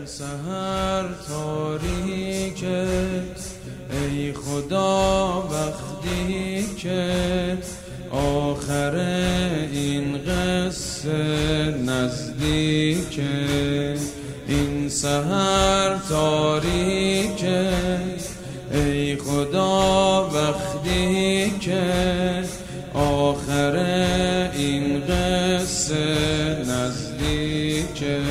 سحر تاریکه ای خدا وقتی که آخر این قصه نزدیکه. این سحر تاریکه ای خدا وقتی که آخر این قصه نزدیکه.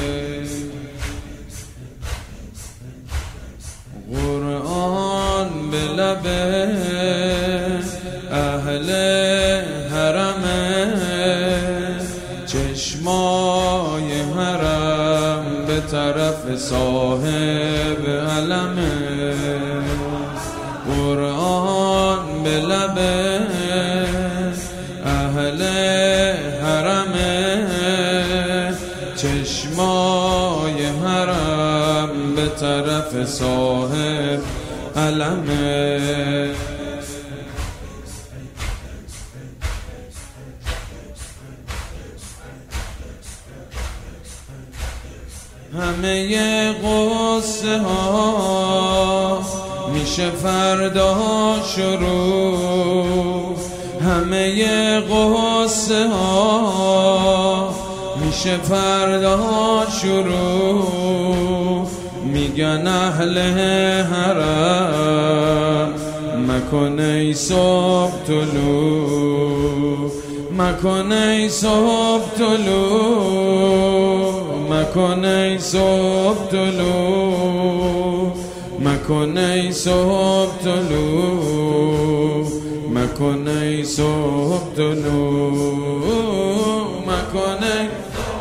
قرآن به لب اهل حرمه، چشمای حرم به طرف صاحب علمه. قرآن به لب اهل حرمه، چشمای حرم به طرف صاحب علمه. همه قصه ها میشه فردا شروع، همه قصه ها میشه فردا شروع. میگن اهل حرم مکن ای صبح طلوع، مکن ای صبح طلوع، مکن ای صبح طلوع، مکن ای صبح طلوع، مکن ای صبح طلوع، مکن ای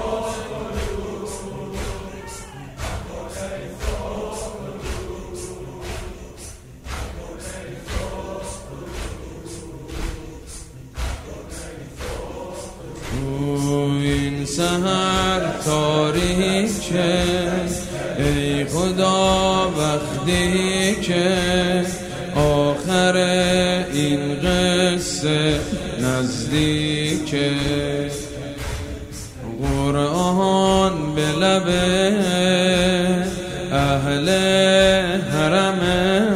این سحر تاریکه ای خدا وقتی که آخر این قصه نزدیکه. قرآن به لب اهل حرمه،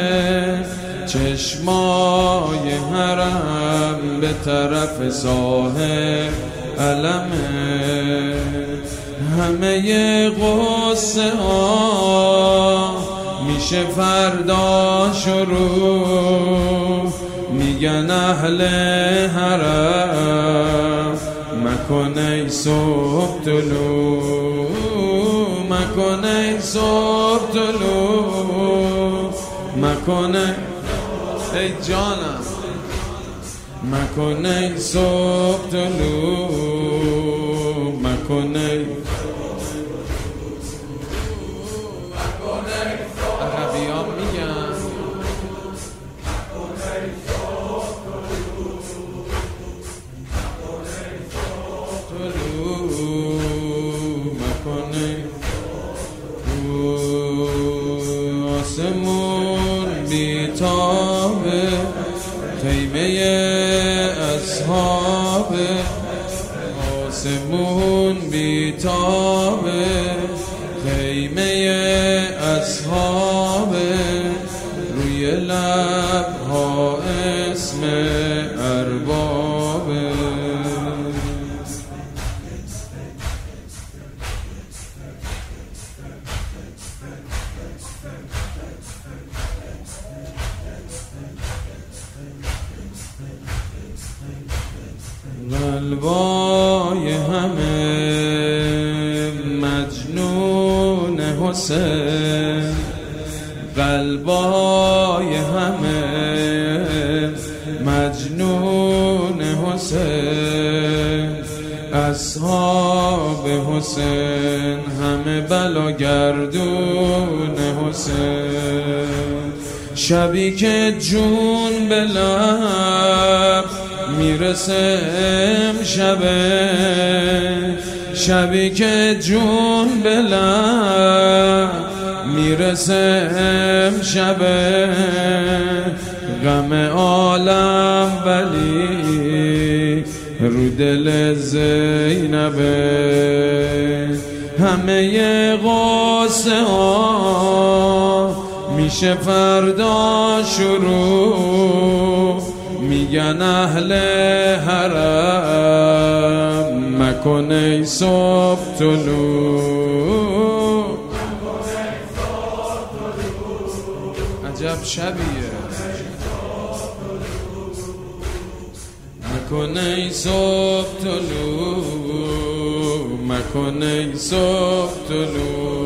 چشمای حرم به طرف صاحب علمه. همه قصه ها میشه فردا شروع، میگن اهل حرم مکن ای صبح طلوع، مکن ای صبح طلوع، مکن ای جانم، مکن ای صبح طلوع، مکن ای عربیان میگن طلوع، مکن ای آسمون بیتابه، خیمه اصحابه، آسمون بیتابه، خیمه اصحابه، روی لبها اسم اربابه. قلبای همه مجنون حسین، قلبای همه مجنون حسین، اصحاب حسین همه بلاگردون حسین. شبی که جون به لب میرسه امشبه، شبی که جون به لب میرسه امشبه، غم عالم ولی رو دل زینبه، همه غصه ها میشه فردا شروع. میگن اهل حرم مکن ای صبح طلوع. عجب شبیه. مکن ای صبح طلوع، مکن ای صبح طلوع.